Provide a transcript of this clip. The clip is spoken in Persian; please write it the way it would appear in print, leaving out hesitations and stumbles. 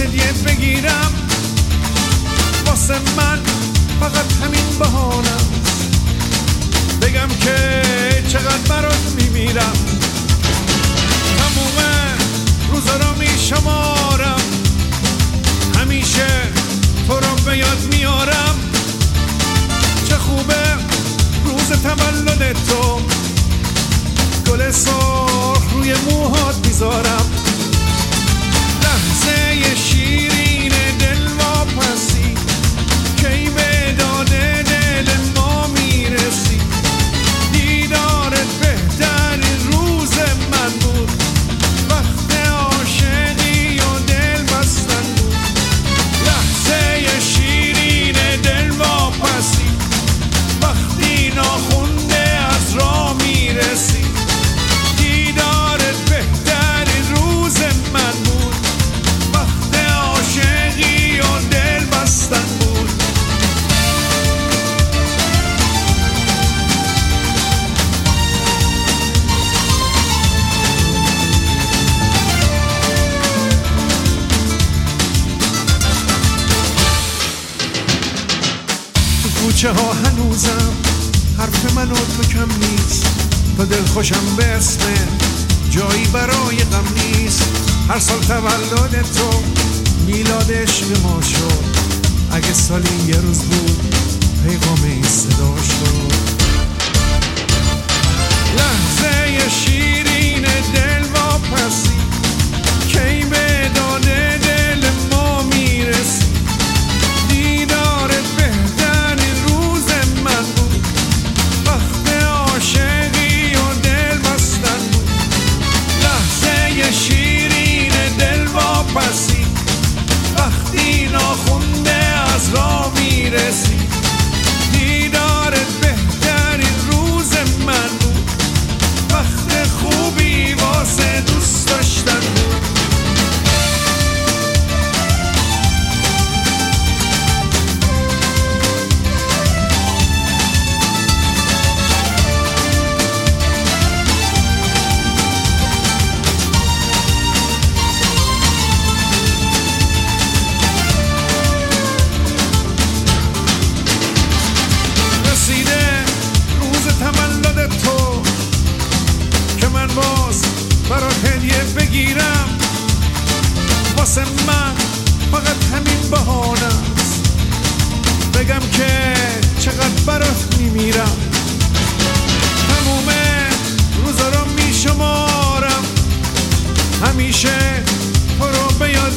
هدیه بگیرم، واسه من فقط همین بهانم، بگم که چقدر برات میمیرم. تموم روزا رو میشمارم، همیشه تو رو به یاد میارم. چه خوبه روز تولد تو، گل سرخ روی موهات میذارم. لحظه شیرین دلواپسی کی به داده دل ما میرسی. دیدارت بهترین روز من بود، وقت عاشقی و دل بستن بود. لحظه شیرین دلواپسی وقتی ناخونده از راه میرسی. دیدارت بهترین روز من بود، وقت عاشقی و دل بستن بود. تو کوچه ها هنوزم حرف من و تو کم نیست، تا دل خوشم به اسم جایی برای غم نیست. هر سال تولد تو میلاد عشق ما شد، اگه سالی یه روز بود پیغام این صدا شد. لحظه شیرین دلواپسی کی به داده دل ما میرسی. دیدارت بهترین روز من بود، وقت عاشقی و دل بستن بود. لحظه شیرین دلواپسی وقتی ناخونده از راه میرسی. دیدارت بهترین روز من بود، وقت خوبی واسه دوست داشتن بود. برات هدیه بگیرم، واسه من فقط همین بهانه‌ست، بگم که چقدر برات میمیرم. تموم روزا رو میشمارم، همیشه تو رو به یاد